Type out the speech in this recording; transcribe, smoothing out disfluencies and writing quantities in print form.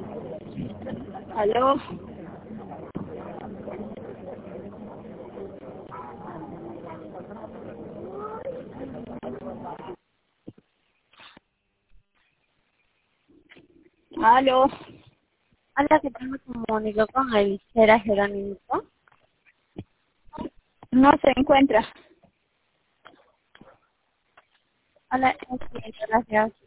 ¿Aló? ¿Aló? Hola, que tengo comunico con el Sera Jerónimo. No se encuentra. Hola, gracias.